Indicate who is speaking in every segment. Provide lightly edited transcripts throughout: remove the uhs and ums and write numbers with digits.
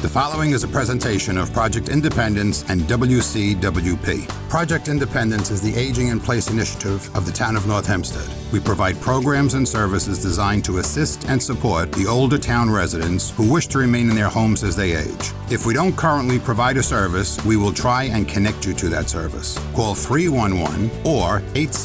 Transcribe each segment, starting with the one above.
Speaker 1: The following is a presentation of Project Independence and WCWP. Project Independence is the Aging in Place initiative of the town of North Hempstead. We provide programs and services designed to assist and support the older town residents who wish to remain in their homes as they age. If we don't currently provide a service, we will try and connect you to that service. Call 311 or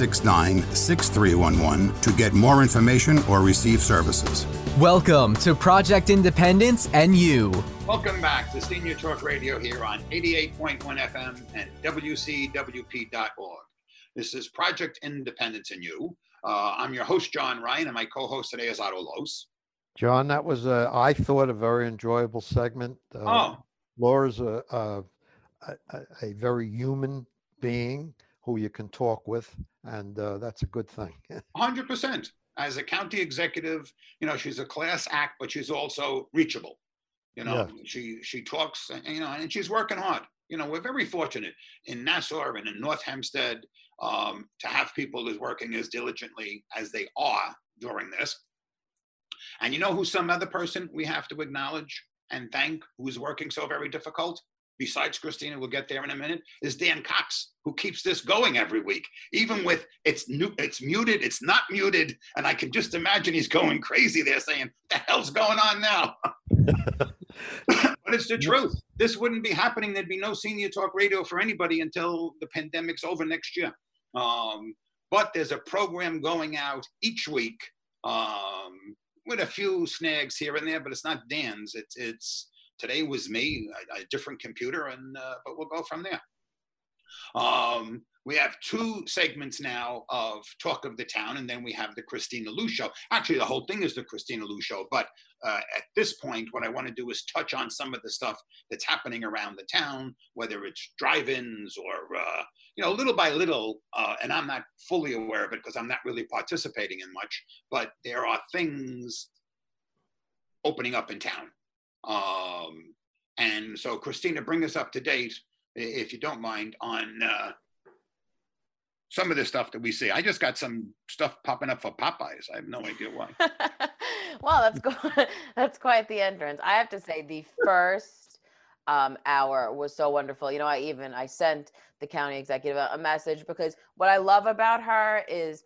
Speaker 1: 869-6311 to get more information or receive services.
Speaker 2: Welcome to Project Independence and You.
Speaker 3: Welcome back to Senior Talk Radio here on 88.1 FM and WCWP.org. This is Project Independence and You. I'm your host, John Ryan, and my co-host today is Otto Los.
Speaker 4: John, that was, I thought, a very enjoyable segment. Laura's a very human being who you can talk with, and that's a good thing.
Speaker 3: 100%. As a county executive, she's a class act, but she's also reachable. She talks, and she's working hard. We're very fortunate in Nassau and in North Hempstead to have people who's working as diligently as they are during this. And who's some other person we have to acknowledge and thank who's working so very difficult? Besides Christina, we'll get there in a minute, is Dan Cox, who keeps this going every week. Even with it's muted, it's not muted, and I can just imagine he's going crazy there saying, "The hell's going on now?" But it's the truth. This wouldn't be happening. There'd be no Senior Talk Radio for anybody until the pandemic's over next year. But there's a program going out each week with a few snags here and there, but it's not Dan's. It's today was me, a different computer, and but we'll go from there. We have two segments now of Talk of the Town, and then we have the Christina Lou Show. Actually, the whole thing is the Christina Lou Show, but at this point, what I want to do is touch on some of the stuff that's happening around the town, whether it's drive-ins or, little by little, and I'm not fully aware of it because I'm not really participating in much, but there are things opening up in town. And so, Christina, bring us up to date, if you don't mind, on some of the stuff that we see. I just got some stuff popping up for Popeyes. I have no idea why.
Speaker 5: Well, that's quite the entrance. I have to say, the first hour was so wonderful. I sent the county executive a message because what I love about her is,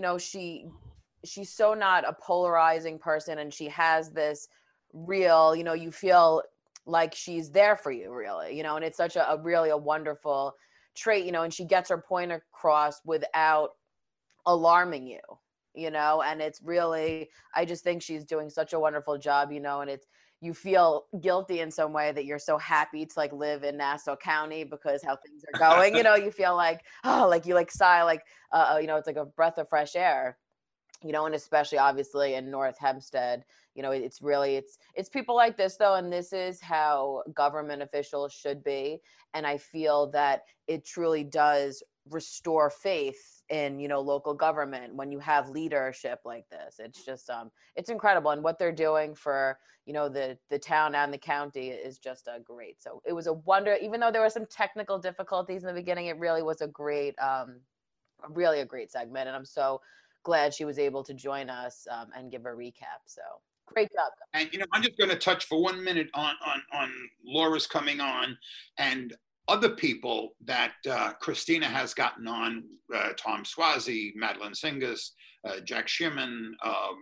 Speaker 5: she's so not a polarizing person, and she has this real, you feel like she's there for you, really, and it's such a really a wonderful trait, and she gets her point across without alarming you, and it's really, I just think she's doing such a wonderful job, and you feel guilty in some way that you're so happy to live in Nassau County because how things are going, you feel like, you sigh, it's like a breath of fresh air, and especially obviously in North Hempstead, it's really, it's people like this though. And this is how government officials should be. And I feel that it truly does restore faith in, local government when you have leadership like this. It's just, it's incredible. And what they're doing for, the town and the county is just great. So it was a wonder, even though there were some technical difficulties in the beginning, it really was a great, really a great segment. And I'm so glad she was able to join us and give a recap. So great job.
Speaker 3: And I'm just going to touch for 1 minute on Laura's coming on and other people that Christina has gotten on, Tom Swazi, Madeline Singas, Jack Sherman,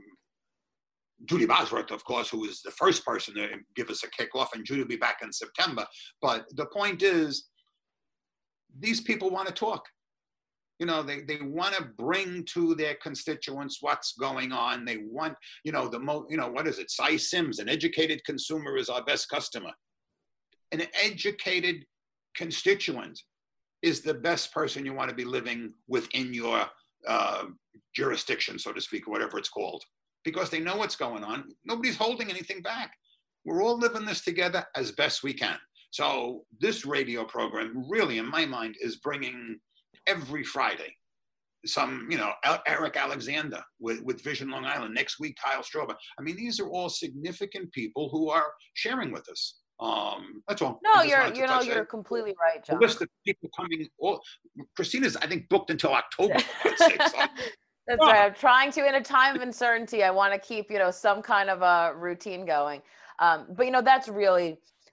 Speaker 3: Judy Bosworth, of course, who was the first person to give us a kickoff, and Judy will be back in September. But the point is, these people want to talk. They want to bring to their constituents what's going on. They want, what is it? Cy Sims, an educated consumer is our best customer. An educated constituent is the best person you want to be living within your jurisdiction, so to speak, or whatever it's called, because they know what's going on. Nobody's holding anything back. We're all living this together as best we can. So this radio program really, in my mind, is bringing every Friday some, Eric Alexander with Vision Long Island. Next week, Kyle Strober. I mean, these are all significant people who are sharing with us. That's all.
Speaker 5: No, you're completely right, John.
Speaker 3: A list of people coming. Christina's, I think, booked until October.
Speaker 5: That's right. I'm trying to, in a time of uncertainty, I want to keep, some kind of a routine going. But, that's really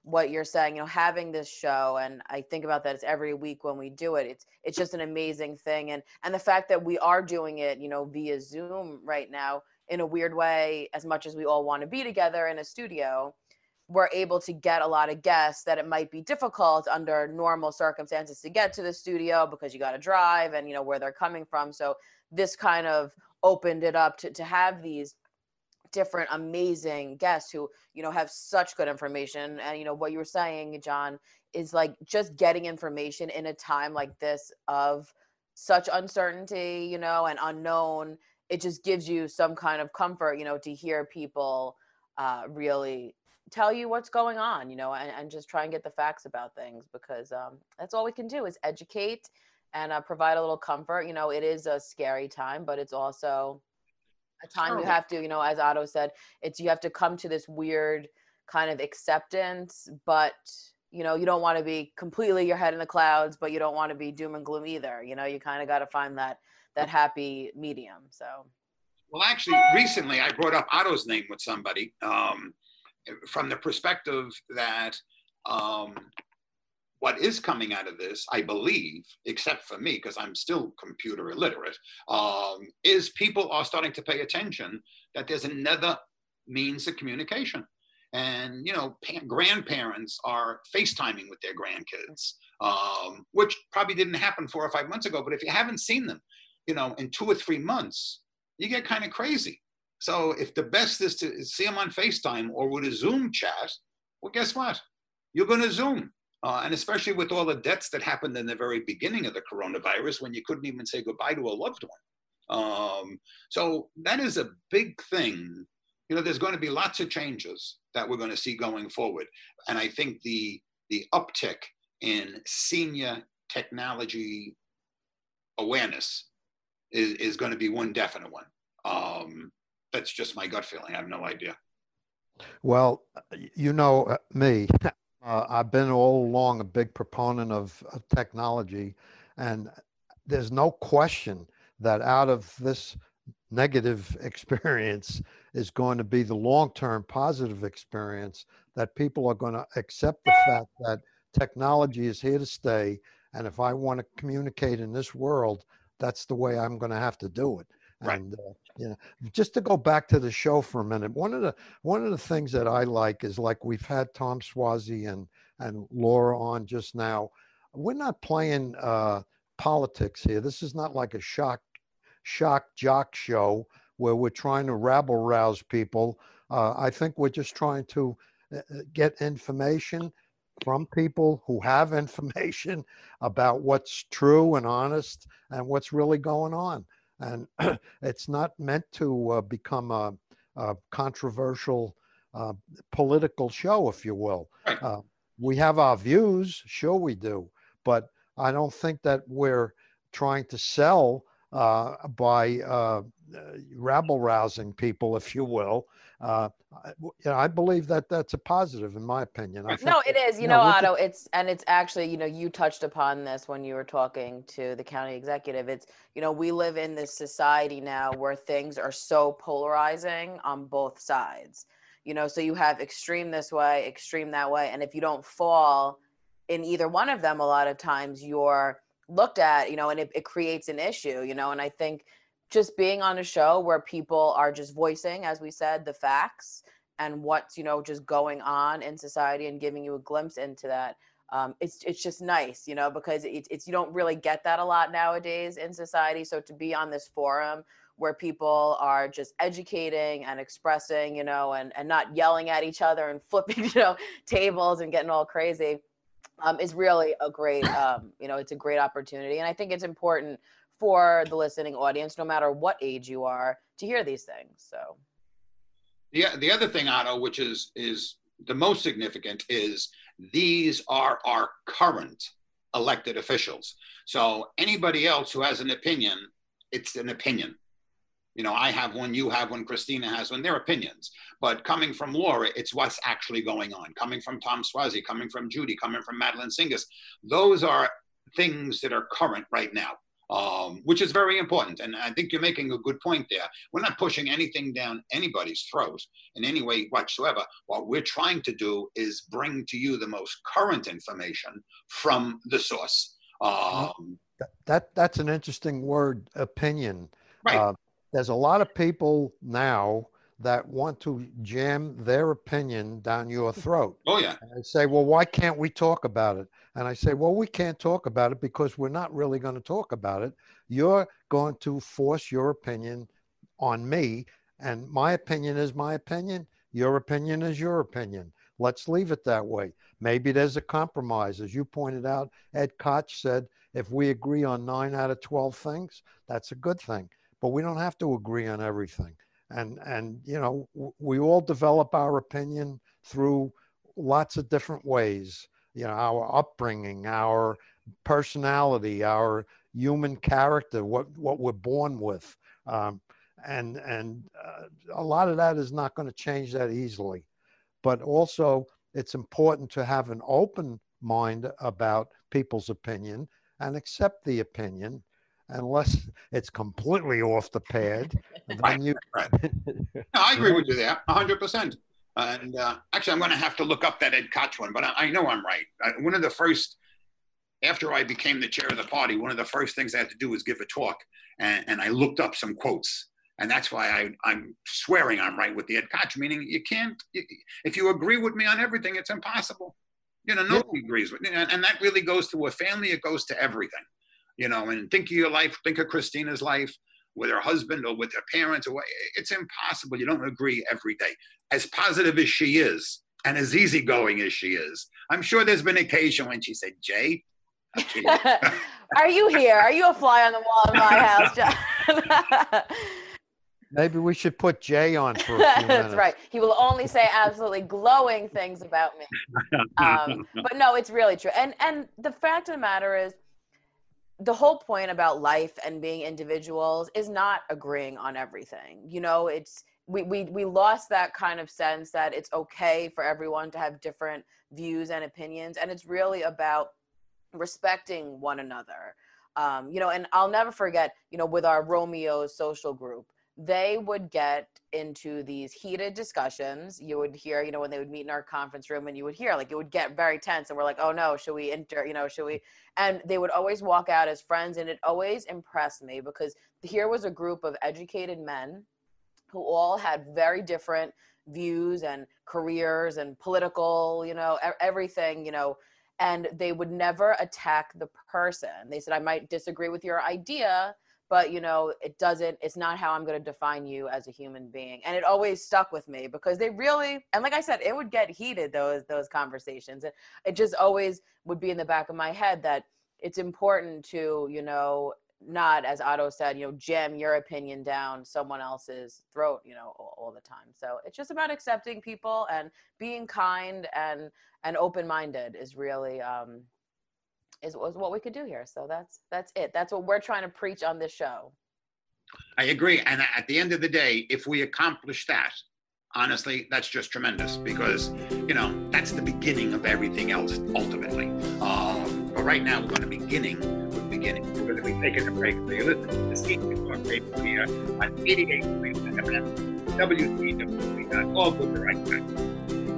Speaker 5: what you're saying, having this show, and I think about that, it's every week when we do it, it's just an amazing thing. And the fact that we are doing it, via Zoom right now, in a weird way, as much as we all want to be together in a studio, we're able to get a lot of guests that it might be difficult under normal circumstances to get to the studio because you got to drive and, where they're coming from. So this kind of opened it up to have these different amazing guests who have such good information. And what you were saying, John, is like just getting information in a time like this of such uncertainty, and unknown. It just gives you some kind of comfort, to hear people really tell you what's going on, and just try and get the facts about things, because that's all we can do is educate and provide a little comfort. It is a scary time, but it's also a time you have to, as Otto said, you have to come to this weird kind of acceptance, but you don't want to be completely your head in the clouds, but you don't want to be doom and gloom either. You kind of got to find that happy medium. So,
Speaker 3: well, actually, recently I brought up Otto's name with somebody from the perspective that what is coming out of this, I believe, except for me, because I'm still computer illiterate, is people are starting to pay attention that there's another means of communication. And, grandparents are FaceTiming with their grandkids, which probably didn't happen 4 or 5 months ago. But if you haven't seen them, in 2 or 3 months, you get kind of crazy. So if the best is to see them on FaceTime or with a Zoom chat, well, guess what? You're going to Zoom. And especially with all the deaths that happened in the very beginning of the coronavirus, when you couldn't even say goodbye to a loved one. So that is a big thing. There's going to be lots of changes that we're going to see going forward. And I think the uptick in senior technology awareness is going to be one definite one. That's just my gut feeling. I have no idea.
Speaker 4: Well, me. I've been all along a big proponent of technology, and there's no question that out of this negative experience is going to be the long-term positive experience, that people are going to accept the fact that technology is here to stay. And if I want to communicate in this world, that's the way I'm going to have to do it. Right. And just to go back to the show for a minute, one of the things that I like is, like, we've had Tom Suozzi and Laura on just now. We're not playing politics here. This is not like a shock jock show where we're trying to rabble rouse people. I think we're just trying to get information from people who have information about what's true and honest and what's really going on. And it's not meant to become a controversial political show, if you will.
Speaker 3: Right.
Speaker 4: We have our views, sure we do, but I don't think that we're trying to sell by rabble rousing people, if you will. I believe that that's a positive, in my opinion. I think
Speaker 5: no, it is. Otto, it's actually, you touched upon this when you were talking to the county executive. It's, we live in this society now where things are so polarizing on both sides. So you have extreme this way, extreme that way, and if you don't fall in either one of them, a lot of times you're looked at, and it creates an issue, and I think just being on a show where people are just voicing, as we said, the facts and what's, just going on in society and giving you a glimpse into that. It's just nice, because it's you don't really get that a lot nowadays in society. So to be on this forum where people are just educating and expressing, and not yelling at each other and flipping, tables and getting all crazy, is really a great, it's a great opportunity. And I think it's important for the listening audience, no matter what age you are, to hear these things. So,
Speaker 3: yeah, the other thing, Otto, which is the most significant, is these are our current elected officials. So anybody else who has an opinion, it's an opinion. I have one, you have one, Christina has one, they're opinions. But coming from Laura, it's what's actually going on. Coming from Tom Suozzi, coming from Judy, coming from Madeline Singas, those are things that are current right now. which is very important. And I think you're making a good point there. We're not pushing anything down anybody's throat in any way whatsoever. What we're trying to do is bring to you the most current information from the source.
Speaker 4: That's an interesting word, opinion.
Speaker 3: Right.
Speaker 4: There's a lot of people now that want to jam their opinion down your throat.
Speaker 3: Oh, yeah.
Speaker 4: And they say, well, why can't we talk about it? And I say, well, we can't talk about it because we're not really going to talk about it. You're going to force your opinion on me, and my opinion is my opinion. Your opinion is your opinion. Let's leave it that way. Maybe there's a compromise. As you pointed out, Ed Koch said, if we agree on 9 out of 12 things, that's a good thing. But we don't have to agree on everything. And you know, we all develop our opinion through lots of different ways. You know, our upbringing, our personality, our human character, what we're born with. And a lot of that is not going to change that easily. But also, it's important to have an open mind about people's opinion and accept the opinion, unless it's completely off the pad.
Speaker 3: Right. No, I agree with you there, 100%. And actually, I'm going to have to look up that Ed Koch one, but I know I'm right. One of the first, after I became the chair of the party, one of the first things I had to do was give a talk. And I looked up some quotes. And that's why I'm swearing I'm right with the Ed Koch, meaning you can't, if you agree with me on everything, it's impossible. You know, nobody agrees with me. And that really goes to a family. It goes to everything. You know, and think of your life, think of Christina's life with her husband or with her parents. It's impossible. You don't agree every day. As positive as she is and as easygoing as she is, I'm sure there's been an occasion when she said, Jay,
Speaker 5: are you here? Are you a fly on the wall in my house, John?
Speaker 4: Maybe we should put Jay on for a few minutes.
Speaker 5: That's right. He will only say absolutely glowing things about me. But no, it's really true. And the fact of the matter is, the whole point about life and being individuals is not agreeing on everything. You know, it's we lost that kind of sense that it's okay for everyone to have different views and opinions, and it's really about respecting one another. You know, and I'll never forget, you know, with our Romeo's social group, they would get into these heated discussions. You would hear, you know, when they would meet in our conference room, and you would hear, like, it would get very tense, and we're like, oh no, should we enter, you know, should we? And they would always walk out as friends. And it always impressed me because here was a group of educated men who all had very different views and careers and political, you know, everything, you know, and they would never attack the person. They said, I might disagree with your idea, but, you know, it's not how I'm going to define you as a human being. And it always stuck with me because they really, and like I said, it would get heated, those conversations. It just always would be in the back of my head that it's important to, you know, not, as Otto said, you know, jam your opinion down someone else's throat, you know, all the time. So it's just about accepting people and being kind and open-minded is really, is what we could do here. So that's it. That's what we're trying to preach on this show.
Speaker 3: I agree. And at the end of the day, if we accomplish that, honestly, that's just tremendous because, you know, that's the beginning of everything else ultimately. But right now we're going to beginning. We're going to be taking a break. So you're listening to the Seeking Talk Radio here on 88.7 FM, WCWP.org. We'll be right back.